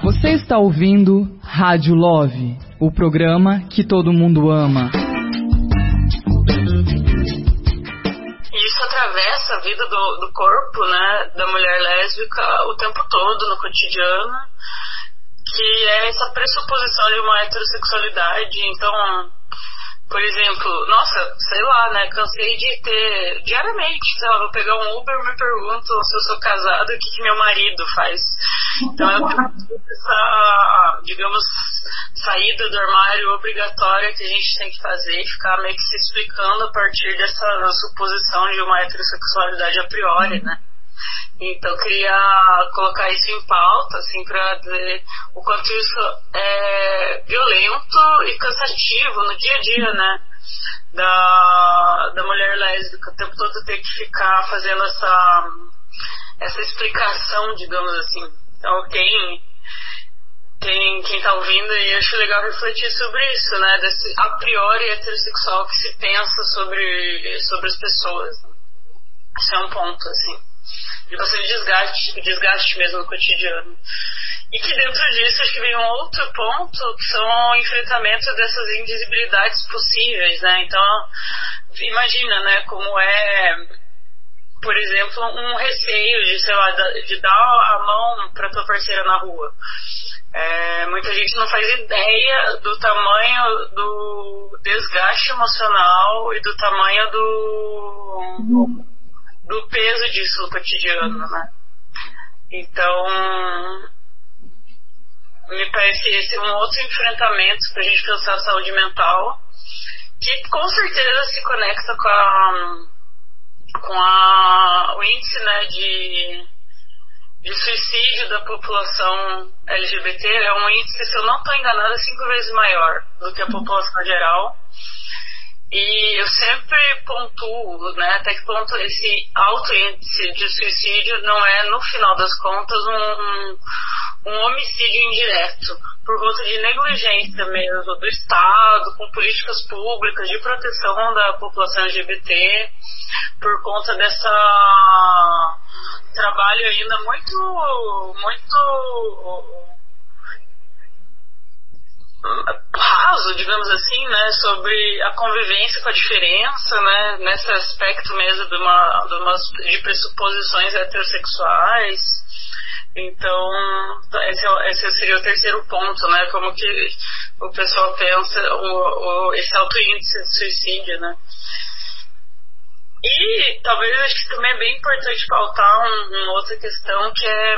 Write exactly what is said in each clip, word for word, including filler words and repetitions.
Você está ouvindo Rádio Love, o programa que todo mundo ama. E isso atravessa a vida do, do corpo, né, da mulher lésbica o tempo todo, no cotidiano, que é essa pressuposição de uma heterossexualidade. Então, por exemplo, nossa, sei lá, né, cansei de ter diariamente, sei lá, vou pegar um Uber e me pergunto se eu sou casada, o que, que meu marido faz. Então eu tenho essa, digamos, saída do armário obrigatória que a gente tem que fazer, ficar meio que se explicando a partir dessa suposição de uma heterossexualidade a priori, né? Então, eu queria colocar isso em pauta, assim, para dizer o quanto isso é violento e cansativo no dia a dia, né, da, da mulher lésbica, o tempo todo ter que ficar fazendo essa, essa explicação, digamos assim. Então, quem, quem, quem tá ouvindo, e acho legal refletir sobre isso, né, desse a priori heterossexual que se pensa sobre, sobre as pessoas. Isso é um ponto, assim, de você desgaste, desgaste mesmo no cotidiano. E que dentro disso acho que vem um outro ponto, que são o enfrentamento dessas invisibilidades possíveis, né? Então, imagina, né, como é, por exemplo, um receio de, sei lá, de dar a mão para tua parceira na rua. É, muita gente não faz ideia do tamanho do desgaste emocional e do tamanho do... do peso disso no cotidiano, né? Então, me parece esse um outro enfrentamento para a gente pensar a saúde mental, que com certeza se conecta com a, com a, o índice, né, de, de suicídio da população L G B T. É um índice, se eu não estou enganada, cinco vezes maior do que a população geral. E eu sempre pontuo, né, até que ponto esse alto índice de suicídio não é, no final das contas, um, um, um homicídio indireto, por conta de negligência mesmo do Estado, com políticas públicas de proteção da população L G B T, por conta dessa trabalho ainda muito, muito raso, digamos assim, né, sobre a convivência com a diferença, né, nesse aspecto mesmo de, uma, de, umas, de pressuposições heterossexuais. Então, esse, esse seria o terceiro ponto, né, como que o pessoal pensa o, o, esse alto índice de suicídio, né. E talvez acho que também é bem importante pautar um, uma outra questão que é,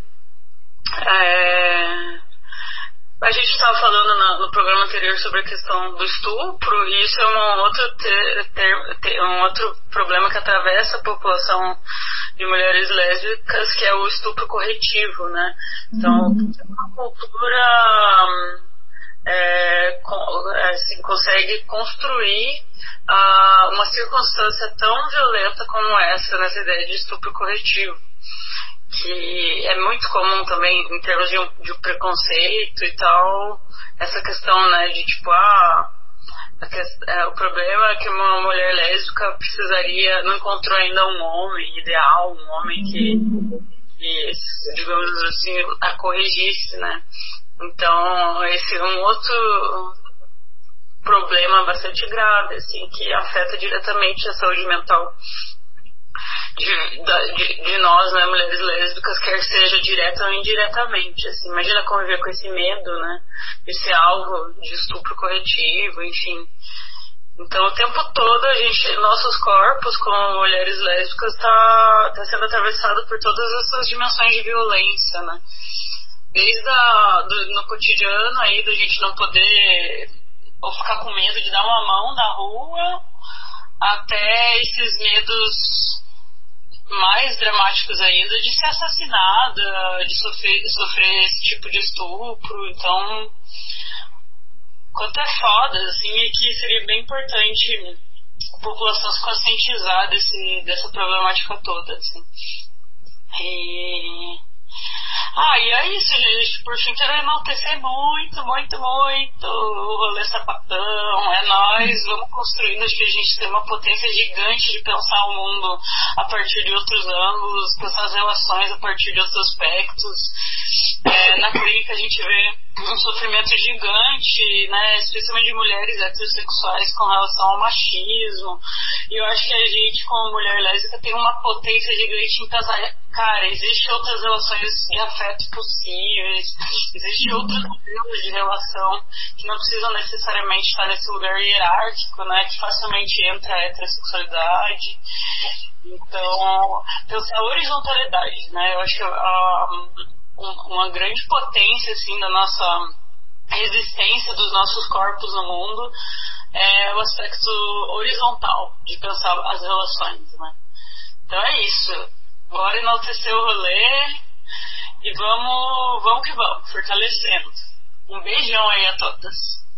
é a gente estava falando no, no programa anterior sobre a questão do estupro, e isso é um outro, ter, ter, ter, um outro problema que atravessa a população de mulheres lésbicas, que é o estupro corretivo, né? Então, a cultura é, assim, consegue construir ah, uma circunstância tão violenta como essa, nessa ideia de estupro corretivo, que é muito comum também em termos de, um, de um preconceito e tal, essa questão, né, de tipo, ah, que, é, o problema é que uma mulher lésbica precisaria, não encontrou ainda um homem ideal, um homem que, que digamos assim, a corrigisse, né. Então, esse é um outro problema bastante grave, assim, que afeta diretamente a saúde mental De, de, de nós, né, mulheres lésbicas, quer seja direta ou indiretamente, assim, imagina conviver com esse medo, né, de ser alvo de estupro corretivo, enfim. Então, o tempo todo, a gente, nossos corpos, como mulheres lésbicas, tá, tá sendo atravessado por todas essas dimensões de violência, né, desde a, do, no cotidiano, aí, da gente não poder, ou ficar com medo de dar uma mão na rua, até esses medos mais dramáticos ainda de ser assassinada, de sofrer, sofrer esse tipo de estupro. Então, quanto é foda, assim, e que seria bem importante a população se conscientizar desse, dessa problemática toda, assim. E... Ah, e é isso, gente. Por fim, quero enaltecer muito, muito, muito o rolê sapatão. É nóis, vamos construindo. Acho que a gente tem uma potência gigante de pensar o mundo a partir de outros ângulos, pensar as relações a partir de outros aspectos. É, na clínica a gente vê um sofrimento gigante, né, especialmente de mulheres heterossexuais com relação ao machismo. E eu acho que a gente, como mulher lésbica, tem uma potência gigante em pensar, cara, existem outras relações de afeto possíveis, existem outros modelos de relação que não precisam necessariamente estar nesse lugar hierárquico, né, que facilmente entra a heterossexualidade. Então, pensar horizontalidade, né, eu acho que a uma grande potência assim da nossa resistência dos nossos corpos no mundo é o aspecto horizontal de pensar as relações, né? Então é isso, bora enaltecer o rolê e vamos, vamos que vamos, fortalecendo. Um beijão aí a todas.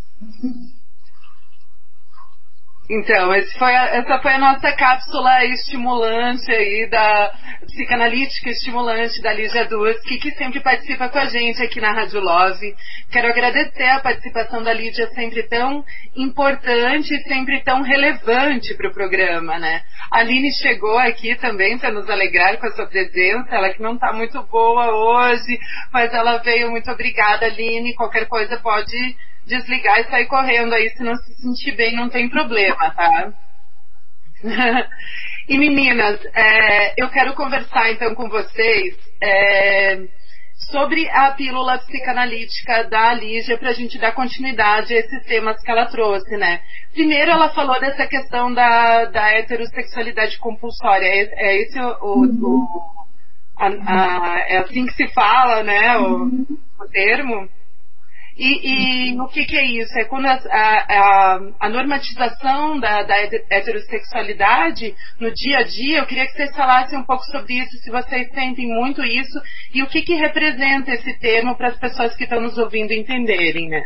Então, esse foi a, essa foi a nossa cápsula estimulante aí, da psicanalítica estimulante da Lígia Duski, que sempre participa com a gente aqui na Rádio Love. Quero agradecer a participação da Lígia, sempre tão importante e sempre tão relevante para o programa, né? A Aline chegou aqui também para nos alegrar com a sua presença, ela que não está muito boa hoje, mas ela veio. Muito obrigada, Aline. Qualquer coisa pode desligar e sair correndo aí, se não se sentir bem, não tem problema, tá? E meninas, é, eu quero conversar então com vocês é, sobre a pílula psicanalítica da Lígia, pra gente dar continuidade a esses temas que ela trouxe, né? Primeiro ela falou dessa questão da, da heterossexualidade compulsória, é, é esse o, o, o a, a, é assim que se fala, né, o, o termo? E, e o que, que é isso? É quando a, a, a normatização da, da heterossexualidade no dia a dia. Eu queria que vocês falassem um pouco sobre isso, se vocês sentem muito isso, e o que, que representa esse termo para as pessoas que estão nos ouvindo entenderem, né?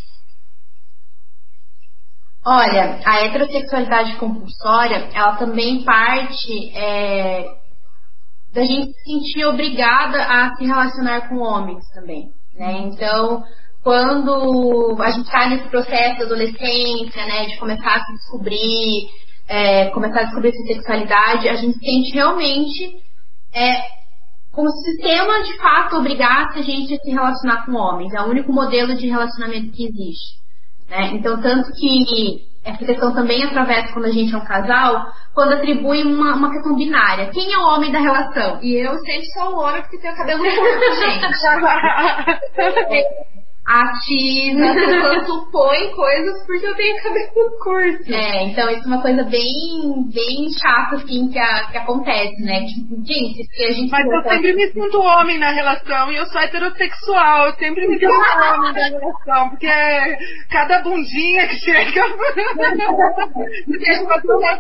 Olha, a heterossexualidade compulsória, ela também parte é, da gente se sentir obrigada a se relacionar com homens também, né? Então, quando a gente está nesse processo da adolescência, né, de começar a se descobrir, é, começar a descobrir essa sexualidade, a gente sente realmente é, como se o sistema de fato obrigasse a gente a se relacionar com homens. É o único modelo de relacionamento que existe, né? Então, tanto que essa questão também atravessa quando a gente é um casal, quando atribui uma, uma questão binária. Quem é o homem da relação? E eu sempre sou o homem porque tem o cabelo curto, gente. A X, as pessoas supõem coisas porque eu tenho cabelo curto. É, então isso é uma coisa bem, bem chata, assim, que, a, que acontece, né? Tipo, gente, se a gente... Mas eu sempre me sinto homem na relação, e eu sou heterossexual, eu sempre me sinto homem na relação, porque cada bundinha que chega... Porque as pessoas não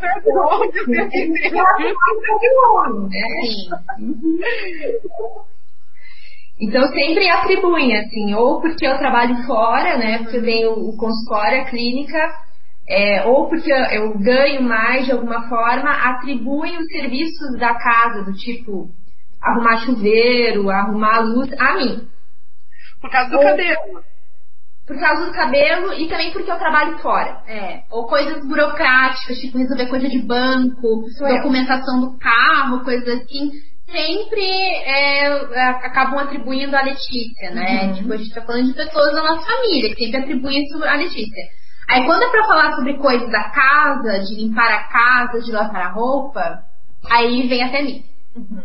Sim. Então sempre atribuem, assim, ou porque eu trabalho fora, né, porque eu tenho o consultório, a clínica, é, ou porque eu ganho mais de alguma forma, atribuem os serviços da casa, do tipo, arrumar chuveiro, arrumar a luz, a mim. Por causa do ou, cabelo. Por causa do cabelo e também porque eu trabalho fora. É. Ou coisas burocráticas, tipo resolver coisa de banco, Sou documentação eu. do carro, coisas assim. Sempre é, acabam atribuindo a Letícia, né? Uhum. Tipo, a gente tá falando de pessoas da nossa família, que sempre atribuem isso a Letícia. Aí quando é pra falar sobre coisas da casa, de limpar a casa, de lavar a roupa, aí vem até mim. Uhum.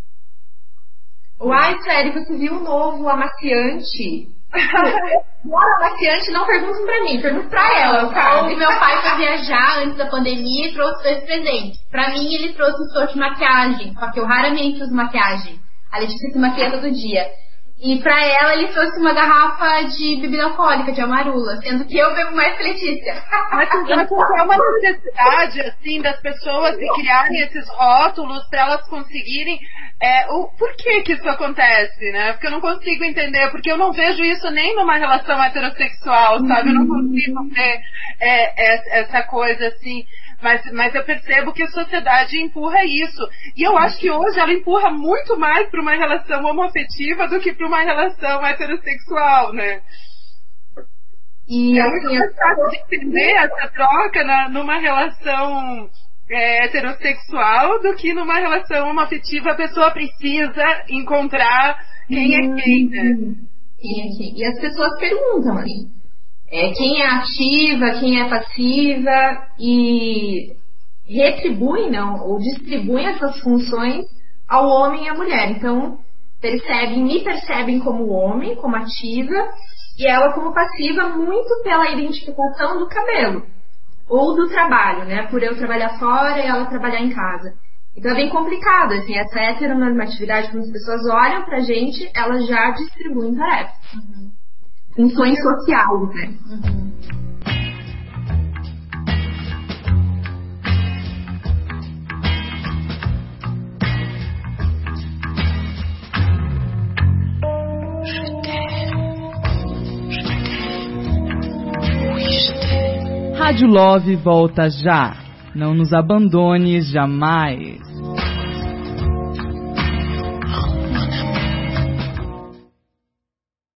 Uai, sério, você viu um novo amaciante? Bora, amaciante, não perguntem pra mim, pergunta pra ela. Cara. E meu pai foi viajar antes da pandemia e trouxe dois presentes. Pra mim, ele trouxe um sorte de maquiagem, só que eu raramente uso maquiagem. A Letícia se maquia todo dia. E pra ela, ele trouxe uma garrafa de bebida alcoólica, de amarula, sendo que eu bebo mais que a Letícia. Mas é uma necessidade, assim, das pessoas se criarem esses rótulos pra elas conseguirem... É, o porquê que isso acontece, né? Porque eu não consigo entender, porque eu não vejo isso nem numa relação heterossexual, sabe? Eu não consigo ver é, é, essa coisa assim, mas, mas eu percebo que a sociedade empurra isso. E eu acho que hoje ela empurra muito mais para uma relação homoafetiva do que para uma relação heterossexual, né? E é muito mais fácil de entender essa troca na, numa relação... É, heterossexual do que numa relação homoafetiva. A pessoa precisa encontrar quem é quem, né? Quem é quem? E as pessoas perguntam assim, é, quem é ativa, quem é passiva, e retribuem, não, ou distribuem essas funções ao homem e à mulher. Então, percebem, me percebem como homem, como ativa, e ela como passiva, muito pela identificação do cabelo ou do trabalho, né? Por eu trabalhar fora e ela trabalhar em casa. Então é bem complicado, assim, essa heteronormatividade, quando as pessoas olham pra gente, elas já distribuem tarefas. Uhum. Funções sociais, né? Uhum. Rádio Love volta já. Não nos abandones jamais.